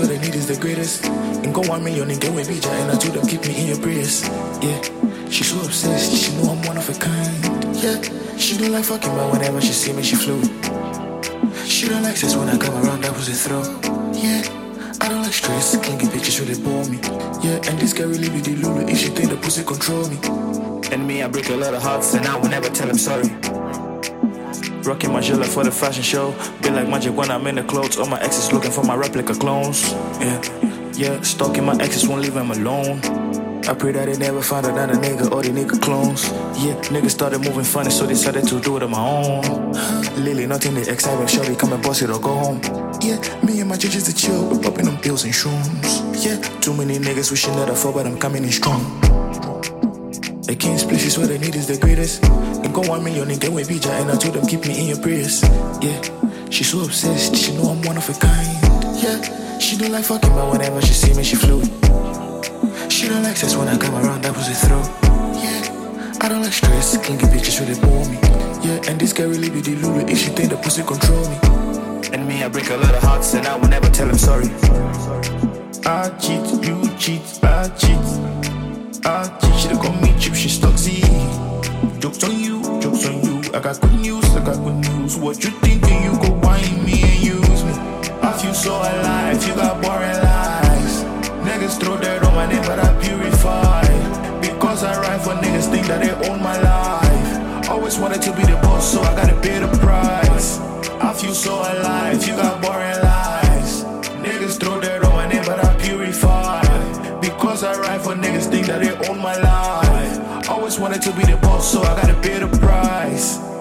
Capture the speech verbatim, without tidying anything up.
what I need is the greatest. And go one million and get with B J, and I told them keep me in your prayers. Yeah, she's so obsessed, she know I'm one of a kind. Yeah, she don't like fucking, but whenever she see me, she flew. She don't like sex when I come around, that was a throw. Yeah, I don't like stress, clingy bitches really bore me. Yeah, and this guy really be the Lulu if she think the pussy control me. And me, I break a lot of hearts, and I will never tell him sorry. Rocking my gilla for the fashion show. Be like magic when I'm in the clothes. All my exes looking for my replica clones. Yeah, yeah, stalking my exes won't leave them alone. I pray that they never find another nigga or the nigga clones. Yeah, niggas started moving funny, so decided to do it on my own. Lily, nothing they exciting, shorty come and boss it or go home. Yeah, me and my judges to chill, we're popping on pills and shrooms. Yeah, too many niggas wishing that I fall, but I'm coming in strong. The king's place is what I need is the greatest. And go one million and get with B J, and I told them keep me in your prayers. Yeah, she's so obsessed, she know I'm one of a kind. Yeah, she don't like fucking, but whenever she see me, she flew. She don't like sex when I come around, that was a throw. Yeah, I don't like stress, clingy bitches really bore me. Yeah, and this guy really be the Lulu if she think the pussy control me. And me, I break a lot of hearts, and I will never tell him sorry. I cheat, you cheat, I cheat. I cheat, she call me cheap, she Stuxy. Jokes on you, jokes on you. I got good news, I got good news. What you thinking? You go whine me and use me. I feel so alive, you got boring lies. Niggas throw dirt on my name, but I purify. Because I ride for niggas think that they own my life. Always wanted to be the boss, so I gotta pay the price. I feel so alive, you got boring lies. Niggas throw dirt on my name, but I purify. Because I ride for niggas think that they own my life. Always wanted to be the boss, so I gotta pay the price.